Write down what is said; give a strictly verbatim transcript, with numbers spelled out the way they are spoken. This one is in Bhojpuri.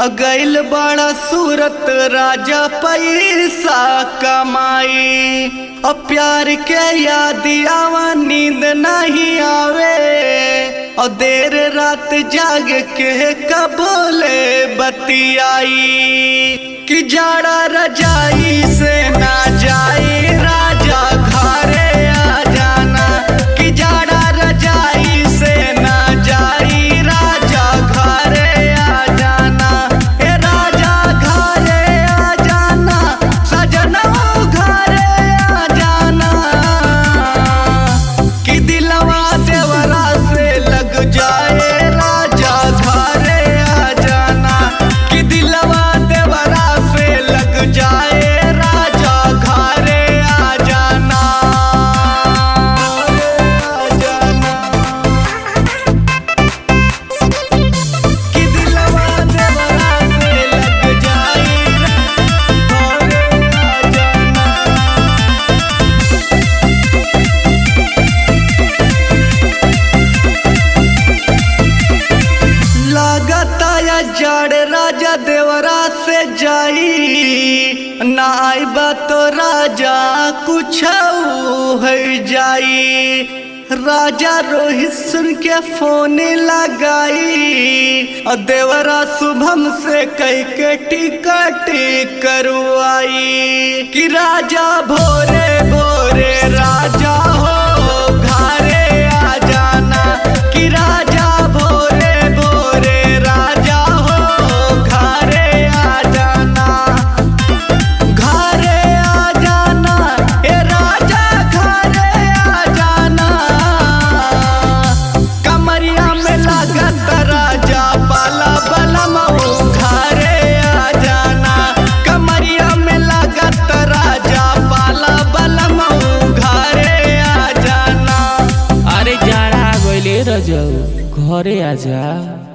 गइल बड़ा सूरत राजा पैसा कमाई। अब प्यार के याद आवा नींद नहीं आवे और देर रात जाग के कबोले बतियाई कि जाड़ा रजाई से ना जाई राजा घरे आ जाना कि जाड़ा रजाई से ना जाई राजा घरे आ जाना। ए राजा घरे आ जाना सजना घरे आ जाना कि दिलवा देवरा से लग जाए राजा घरे आ जाना कि दिलवा देवरा से लग जाए राजा घरे आ जाना। आ जाना कि दिलवा देवरा से लग जाए घरे आ जाना। लागता या जड़ राजा देवरा से जाई ना आइबा तो राजा कुछ है जाई। राजा रोहित सुन के फोन लगाई और देवरा शुभम से कह के टिकट करवाई कि राजा भोरे भोरे राजा हो घरे आ जाना कि राजा भोरे भोरे राजा हो घरे आ जाना। घरे आ जाना ए राजा घरे आ जाना कमरिया में लागत राजा पाला बलमऊ घरे आ जाना कमरिया में लागत राजा पाला बलमऊ घरे आ जाना। अरे जाड़ा गइले रजऊ घरे आजा।